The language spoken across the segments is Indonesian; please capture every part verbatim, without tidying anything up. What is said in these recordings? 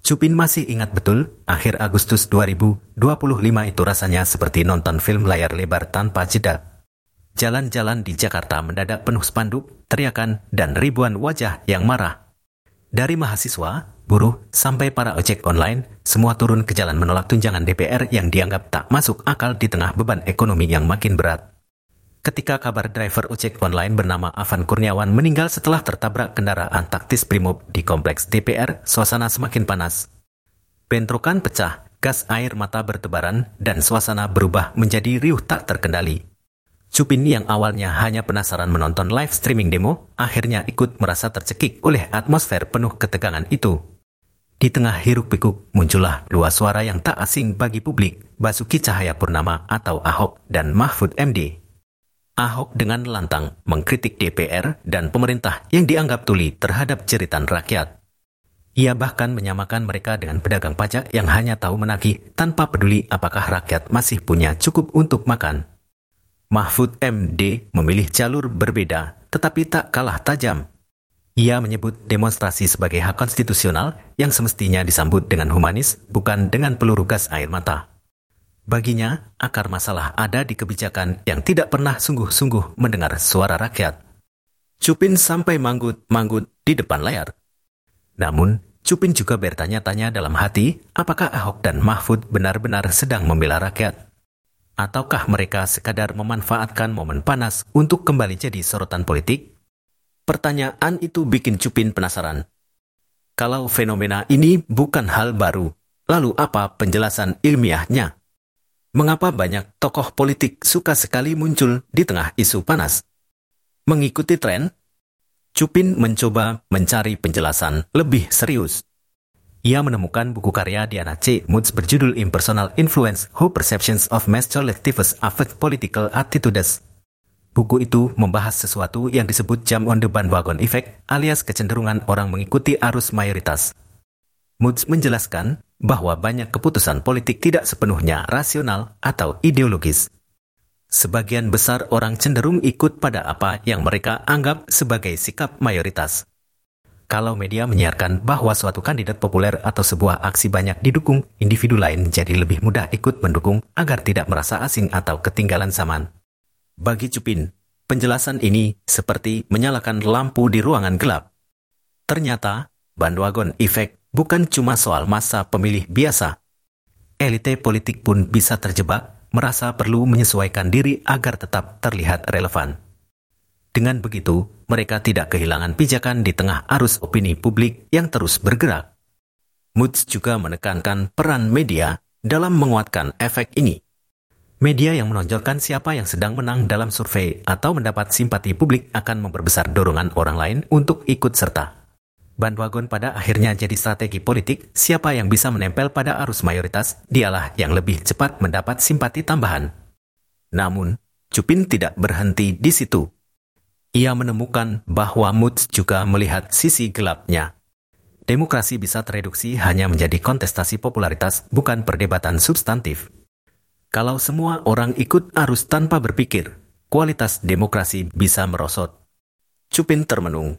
Cupin masih ingat betul, akhir Agustus dua ribu dua puluh lima itu rasanya seperti nonton film layar lebar tanpa jeda. Jalan-jalan di Jakarta mendadak penuh spanduk, teriakan, dan ribuan wajah yang marah. Dari mahasiswa, buruh, sampai para ojek online, semua turun ke jalan menolak tunjangan D P R yang dianggap tak masuk akal di tengah beban ekonomi yang makin berat. Ketika kabar driver ojek online bernama Avan Kurniawan meninggal setelah tertabrak kendaraan taktis Brimob di kompleks D P R, suasana semakin panas. Bentrokan pecah, gas air mata bertebaran, dan suasana berubah menjadi riuh tak terkendali. Cupin yang awalnya hanya penasaran menonton live streaming demo, akhirnya ikut merasa tercekik oleh atmosfer penuh ketegangan itu. Di tengah hiruk-pikuk muncullah dua suara yang tak asing bagi publik, Basuki Cahayapurnama atau Ahok dan Mahfud M D. Ahok dengan lantang mengkritik D P R dan pemerintah yang dianggap tuli terhadap jeritan rakyat. Ia bahkan menyamakan mereka dengan pedagang pajak yang hanya tahu menagih tanpa peduli apakah rakyat masih punya cukup untuk makan. Mahfud M D memilih jalur berbeda, tetapi tak kalah tajam. Ia menyebut demonstrasi sebagai hak konstitusional yang semestinya disambut dengan humanis, bukan dengan peluru gas air mata. Baginya, akar masalah ada di kebijakan yang tidak pernah sungguh-sungguh mendengar suara rakyat. Cupin sampai manggut-manggut di depan layar. Namun, Cupin juga bertanya-tanya dalam hati, apakah Ahok dan Mahfud benar-benar sedang membela rakyat? Ataukah mereka sekadar memanfaatkan momen panas untuk kembali jadi sorotan politik? Pertanyaan itu bikin Cupin penasaran. Kalau fenomena ini bukan hal baru, lalu apa penjelasan ilmiahnya? Mengapa banyak tokoh politik suka sekali muncul di tengah isu panas? Mengikuti tren? Cupin mencoba mencari penjelasan lebih serius. Ia menemukan buku karya Diana C. Moods berjudul Impersonal Influence: How Perceptions of Mass Collectives Affect Political Attitudes. Buku itu membahas sesuatu yang disebut jump on the bandwagon effect, alias kecenderungan orang mengikuti arus mayoritas. Moods menjelaskan bahwa banyak keputusan politik tidak sepenuhnya rasional atau ideologis. Sebagian besar orang cenderung ikut pada apa yang mereka anggap sebagai sikap mayoritas. Kalau media menyiarkan bahwa suatu kandidat populer atau sebuah aksi banyak didukung, individu lain jadi lebih mudah ikut mendukung agar tidak merasa asing atau ketinggalan zaman. Bagi Cupin, penjelasan ini seperti menyalakan lampu di ruangan gelap. Ternyata, bandwagon effect bukan cuma soal masa pemilih biasa. Elite politik pun bisa terjebak, merasa perlu menyesuaikan diri agar tetap terlihat relevan. Dengan begitu, mereka tidak kehilangan pijakan di tengah arus opini publik yang terus bergerak. Moods juga menekankan peran media dalam menguatkan efek ini. Media yang menonjolkan siapa yang sedang menang dalam survei atau mendapat simpati publik akan memperbesar dorongan orang lain untuk ikut serta. Bandwagon pada akhirnya jadi strategi politik, siapa yang bisa menempel pada arus mayoritas, dialah yang lebih cepat mendapat simpati tambahan. Namun, Cupin tidak berhenti di situ. Ia menemukan bahwa Moods juga melihat sisi gelapnya. Demokrasi bisa tereduksi hanya menjadi kontestasi popularitas, bukan perdebatan substantif. Kalau semua orang ikut arus tanpa berpikir, kualitas demokrasi bisa merosot. Cupin termenung.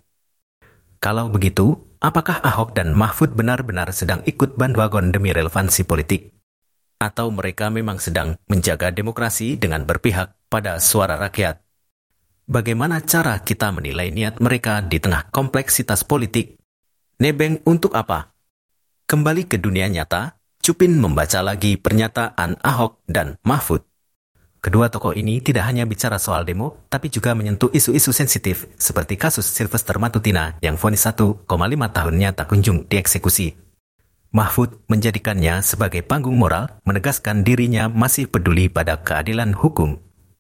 Kalau begitu, apakah Ahok dan Mahfud benar-benar sedang ikut bandwagon demi relevansi politik? Atau mereka memang sedang menjaga demokrasi dengan berpihak pada suara rakyat? Bagaimana cara kita menilai niat mereka di tengah kompleksitas politik? Nebeng untuk apa? Kembali ke dunia nyata, Cupin membaca lagi pernyataan Ahok dan Mahfud. Kedua tokoh ini tidak hanya bicara soal demo, tapi juga menyentuh isu-isu sensitif seperti kasus Sylvester Matutina yang vonis satu koma lima tahunnya tak kunjung dieksekusi. Mahfud menjadikannya sebagai panggung moral, menegaskan dirinya masih peduli pada keadilan hukum.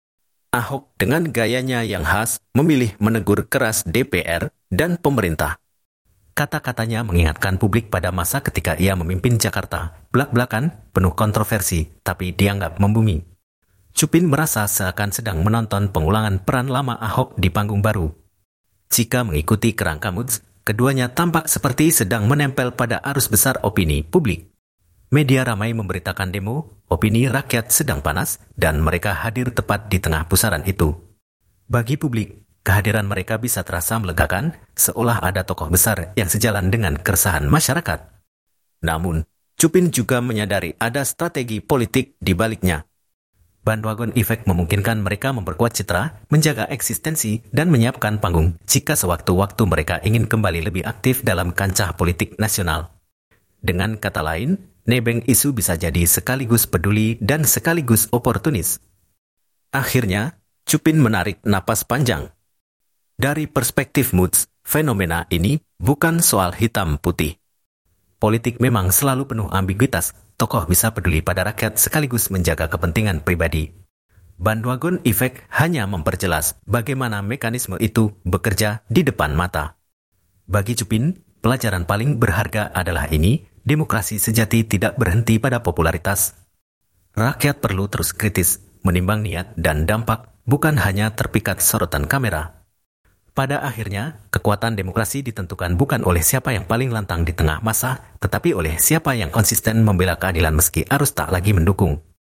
Ahok dengan gayanya yang khas memilih menegur keras D P R dan pemerintah. Kata-katanya mengingatkan publik pada masa ketika ia memimpin Jakarta, belak-belakan, penuh kontroversi, tapi dianggap membumi. Cupin merasa seakan sedang menonton pengulangan peran lama Ahok di panggung baru. Jika mengikuti kerangka Moods, keduanya tampak seperti sedang menempel pada arus besar opini publik. Media ramai memberitakan demo, opini rakyat sedang panas, dan mereka hadir tepat di tengah pusaran itu. Bagi publik, kehadiran mereka bisa terasa melegakan, seolah ada tokoh besar yang sejalan dengan keresahan masyarakat. Namun, Cupin juga menyadari ada strategi politik di baliknya. Bandwagon Effect memungkinkan mereka memperkuat citra, menjaga eksistensi, dan menyiapkan panggung jika sewaktu-waktu mereka ingin kembali lebih aktif dalam kancah politik nasional. Dengan kata lain, nebeng isu bisa jadi sekaligus peduli dan sekaligus oportunis. Akhirnya, Cupin menarik napas panjang. Dari perspektif Moods, fenomena ini bukan soal hitam putih. Politik memang selalu penuh ambiguitas. Tokoh bisa peduli pada rakyat sekaligus menjaga kepentingan pribadi. Bandwagon Effect hanya memperjelas bagaimana mekanisme itu bekerja di depan mata. Bagi Cupin, pelajaran paling berharga adalah ini, demokrasi sejati tidak berhenti pada popularitas. Rakyat perlu terus kritis, menimbang niat dan dampak, bukan hanya terpikat sorotan kamera. Pada akhirnya, kekuatan demokrasi ditentukan bukan oleh siapa yang paling lantang di tengah massa, tetapi oleh siapa yang konsisten membela keadilan meski arus tak lagi mendukung.